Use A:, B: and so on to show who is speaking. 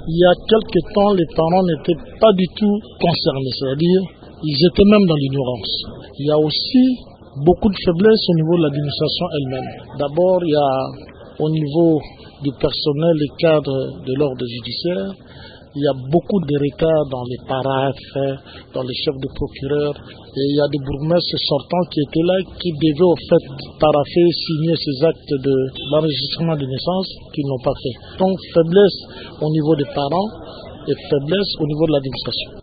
A: Il y a quelques temps, les parents n'étaient pas du tout concernés, c'est-à-dire ils étaient même dans l'ignorance. Il y a aussi beaucoup de faiblesses au niveau de l'administration elle-même. D'abord, il y a au niveau du personnel et cadre de l'ordre judiciaire, il y a beaucoup de retards dans les paraphes, dans les chefs de procureur. Et il y a des bourgmestres sortants qui étaient là, qui devaient au fait parapher, signer ces actes d'enregistrement de naissance, qui n'ont pas fait. Donc faiblesse au niveau des parents et faiblesse au niveau de l'administration.